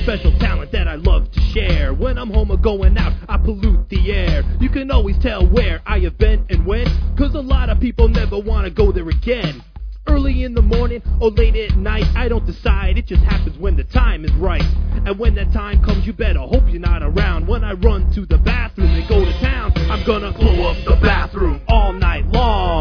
special talent that I love to share. When I'm home or going out, I pollute the air. You can always tell where I have been and when, 'cause a lot of people never want to go there again. Early in the morning or late at night, I don't decide, it just happens when the time is right. And when that time comes, you better hope you're not around. When I run to the bathroom and go to town, I'm gonna blow up the bathroom all night long.